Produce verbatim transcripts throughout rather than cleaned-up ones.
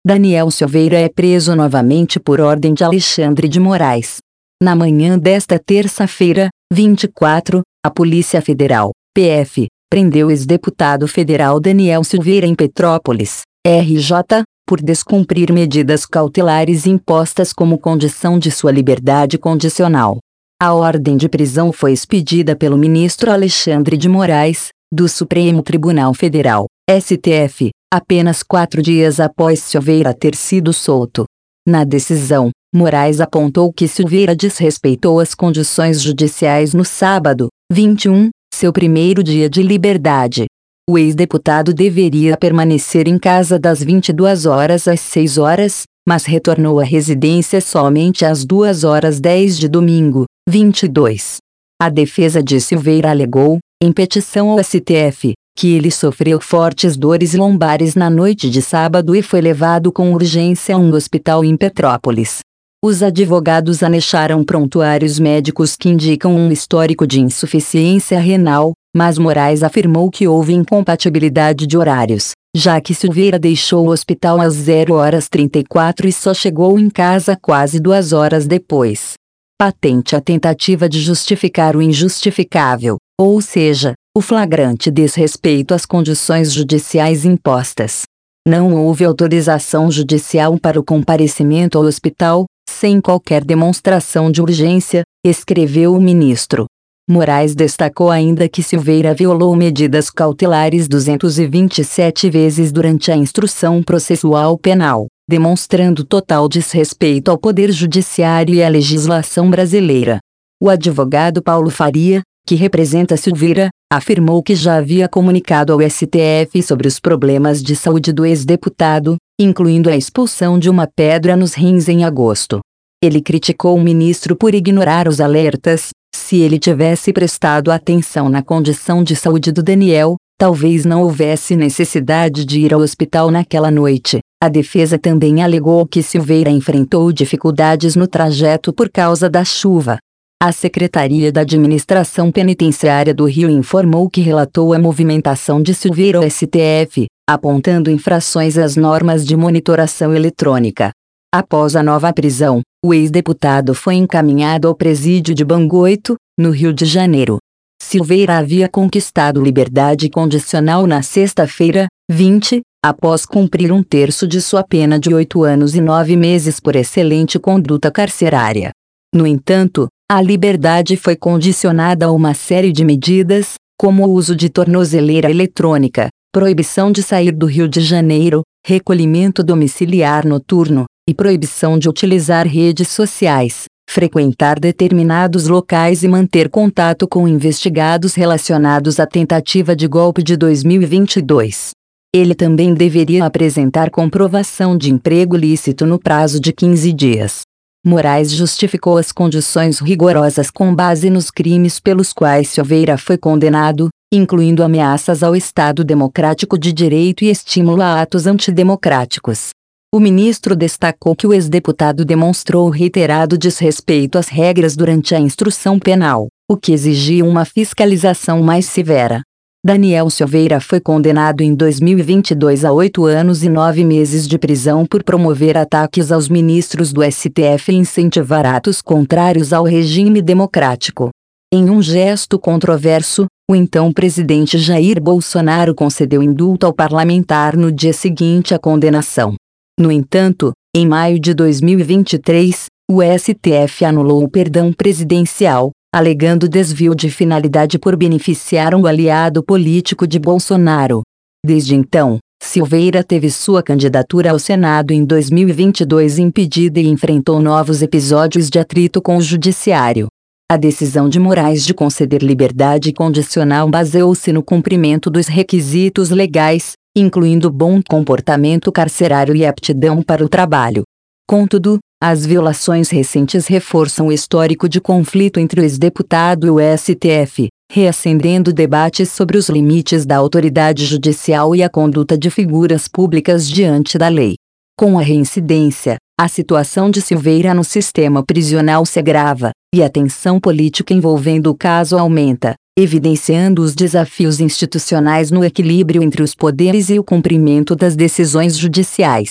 Daniel Silveira é preso novamente por ordem de Alexandre de Moraes. Na manhã desta terça-feira, vinte e quatro, a Polícia Federal, P F, prendeu o ex-deputado federal Daniel Silveira em Petrópolis, R J, por descumprir medidas cautelares impostas como condição de sua liberdade condicional. A ordem de prisão foi expedida pelo ministro Alexandre de Moraes, do Supremo Tribunal Federal, S T F, apenas quatro dias após Silveira ter sido solto. Na decisão, Moraes apontou que Silveira desrespeitou as condições judiciais no sábado, vinte e um, seu primeiro dia de liberdade. O ex-deputado deveria permanecer em casa das vinte e duas horas às seis horas, mas retornou à residência somente às duas horas e dez de domingo, vinte e dois. A defesa de Silveira alegou, em petição ao S T F, que ele sofreu fortes dores lombares na noite de sábado e foi levado com urgência a um hospital em Petrópolis. Os advogados anexaram prontuários médicos que indicam um histórico de insuficiência renal, mas Moraes afirmou que houve incompatibilidade de horários, já que Silveira deixou o hospital às zero horas trinta e quatro e só chegou em casa quase duas horas depois. Patente a tentativa de justificar o injustificável, ou seja, o flagrante desrespeito às condições judiciais impostas. Não houve autorização judicial para o comparecimento ao hospital, sem qualquer demonstração de urgência, escreveu o ministro. Moraes destacou ainda que Silveira violou medidas cautelares duzentas e vinte e sete vezes durante a instrução processual penal, demonstrando total desrespeito ao Poder Judiciário e à legislação brasileira. O advogado Paulo Faria, que representa Silveira, afirmou que já havia comunicado ao S T F sobre os problemas de saúde do ex-deputado, incluindo a expulsão de uma pedra nos rins em agosto. Ele criticou o ministro por ignorar os alertas. Se ele tivesse prestado atenção na condição de saúde do Daniel, talvez não houvesse necessidade de ir ao hospital naquela noite. A defesa também alegou que Silveira enfrentou dificuldades no trajeto por causa da chuva. A Secretaria da Administração Penitenciária do Rio informou que relatou a movimentação de Silveira ao S T F, apontando infrações às normas de monitoração eletrônica. Após a nova prisão, o ex-deputado foi encaminhado ao presídio de Bangoito, no Rio de Janeiro. Silveira havia conquistado liberdade condicional na sexta-feira, vinte, após cumprir um terço de sua pena de oito anos e nove meses por excelente conduta carcerária. No entanto, a liberdade foi condicionada a uma série de medidas, como o uso de tornozeleira eletrônica, proibição de sair do Rio de Janeiro, recolhimento domiciliar noturno, e proibição de utilizar redes sociais, frequentar determinados locais e manter contato com investigados relacionados à tentativa de golpe de dois mil e vinte e dois. Ele também deveria apresentar comprovação de emprego lícito no prazo de quinze dias. Moraes justificou as condições rigorosas com base nos crimes pelos quais Silveira foi condenado, incluindo ameaças ao Estado Democrático de Direito e estímulo a atos antidemocráticos. O ministro destacou que o ex-deputado demonstrou reiterado desrespeito às regras durante a instrução penal, o que exigia uma fiscalização mais severa. Daniel Silveira foi condenado em dois mil e vinte e dois a oito anos e nove meses de prisão por promover ataques aos ministros do S T F e incentivar atos contrários ao regime democrático. Em um gesto controverso, o então presidente Jair Bolsonaro concedeu indulto ao parlamentar no dia seguinte à condenação. No entanto, em maio de dois mil e vinte e três, o S T F anulou o perdão presidencial, alegando desvio de finalidade por beneficiar um aliado político de Bolsonaro. Desde então, Silveira teve sua candidatura ao Senado em dois mil e vinte e dois impedida e enfrentou novos episódios de atrito com o judiciário. A decisão de Moraes de conceder liberdade condicional baseou-se no cumprimento dos requisitos legais, incluindo bom comportamento carcerário e aptidão para o trabalho. Contudo, as violações recentes reforçam o histórico de conflito entre o ex-deputado e o S T F, reacendendo debates sobre os limites da autoridade judicial e a conduta de figuras públicas diante da lei. Com a reincidência, a situação de Silveira no sistema prisional se agrava, e a tensão política envolvendo o caso aumenta, evidenciando os desafios institucionais no equilíbrio entre os poderes e o cumprimento das decisões judiciais.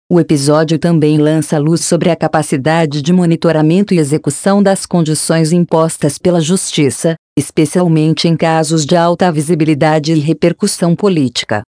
O episódio também lança luz sobre a capacidade de monitoramento e execução das condições impostas pela justiça, especialmente em casos de alta visibilidade e repercussão política.